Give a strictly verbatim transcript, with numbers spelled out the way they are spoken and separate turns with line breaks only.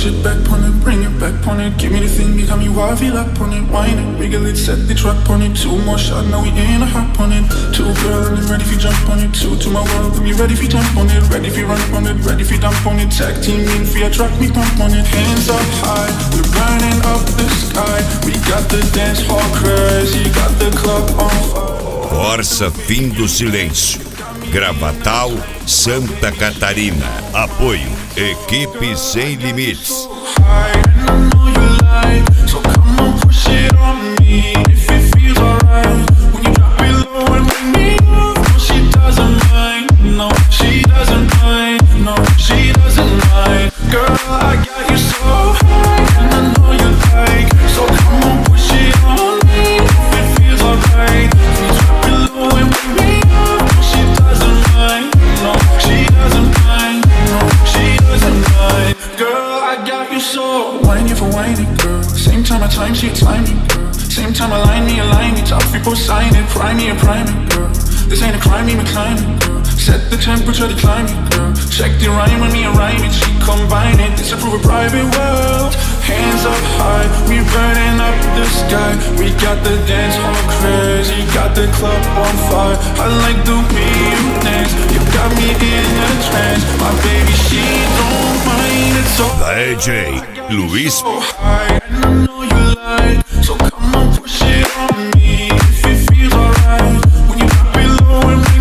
push it back on it, bring it back on it. Give me the thing, become you wifey lap on it. Wine it, wiggle it, set the track on it. Two more shots, now we in a hop on it. Two girl and I'm ready for jump on it. Two to my world, and me ready for jump on it. Ready for run up on it, ready for dump on it. Tag team in for your track, me pump on it. Hands up high, we're burning up the sky. We got the dance hall crazy, got the club on fire.
Força Fim do Silêncio, Gravatal, Santa Catarina. Apoio Equipe Sem Limites.
Time she time me, girl. Same time align me, align me. Top people sign it, prime me and prime it, girl. This ain't a crime, me climb it, girl. Set the temperature to climb it, girl. Check the rhyme when me and rhyme it. She combine it, this approve a private world. Hands up high, we burning up the sky. We got the dance hall crazy, got the club on fire. I like the way you dance, you got me in a trance. My baby, she don't mind it so.
D J Luis.
So high, and I know you like, so come on, push it on me. If it feels alright, when you drop it low and